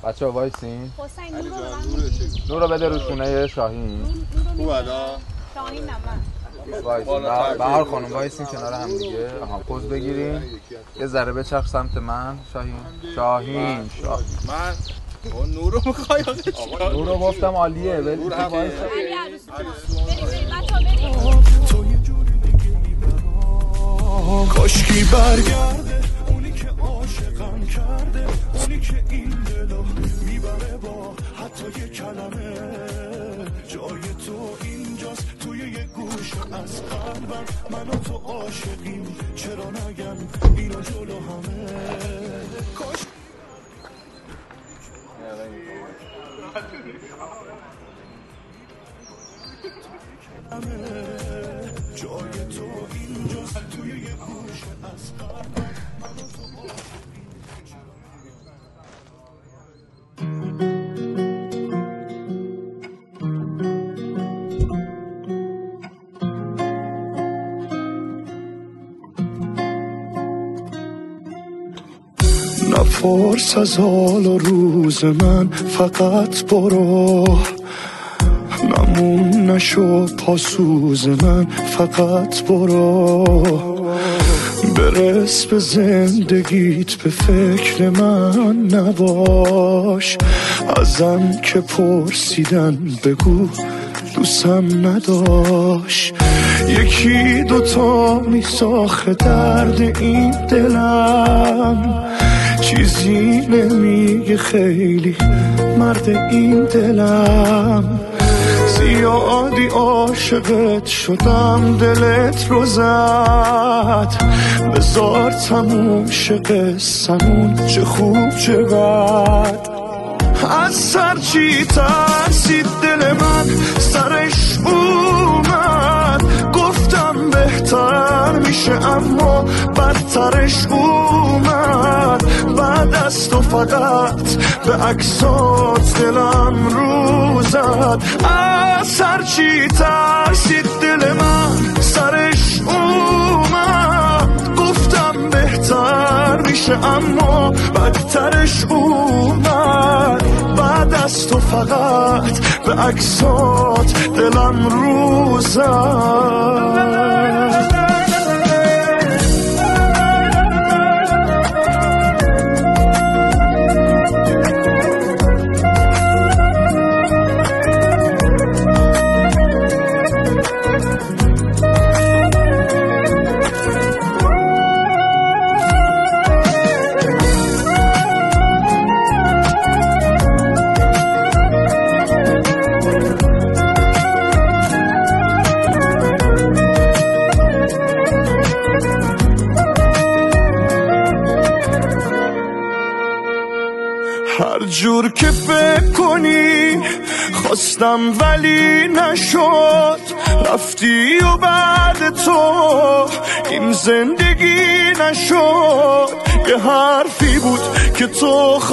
بچه ها وایسین. حسین نور رو بده روشونه شاهین. شاهین نه وایسین. بهار خانم وایسین کنار هم دیگه. پوز بگیریم. یه ذره بچرخ سمت من شاهین. من نور رو میخوای آقا نور رو گفتم عالیه. ولی علی عروسی بریم بچه ها بریم. کاشکی برگرده اونی که عاشقم کرده، اونی که این دلو میبره با حتی یه کلمه. جای تو اینجاست توی یه گوشه از قلبم، من و تو عاشقیم چرا نگم اینو جلو همه. جای تو اینجاست توی یه گوشه از قلبم، من و تو نپرس از حال و روز من، فقط برو. نمون نشو پاسوز من، فقط برو. برس به زندگیت، به فکر من نباش. ازم که پرسیدن بگو دوستم نداشت. یکی دوتا میساخه درد این دلم، چیزی نمیگه خیلی مرد این دلم. زیادی عاشقت شدم دلت رو زد، بذار تموم شه قصه‌مون، چه خوب چه بد. از سر چی ترسید دل من، سرش اومد. گفتم بهتر میشه اما بدترش اومد. بعد از تو فقط به عکسات دلم رو زد. از سر چی ترسید دل من، سرش اومد. گفتم بهتر میشه اما بدترش اومد. بعد از تو فقط به عکسات دلم رو زد. هر جور که فکر کنی خواستم ولی نشد. رفتی و بعد تو این زندگی نشد. یه حرفی بود که تو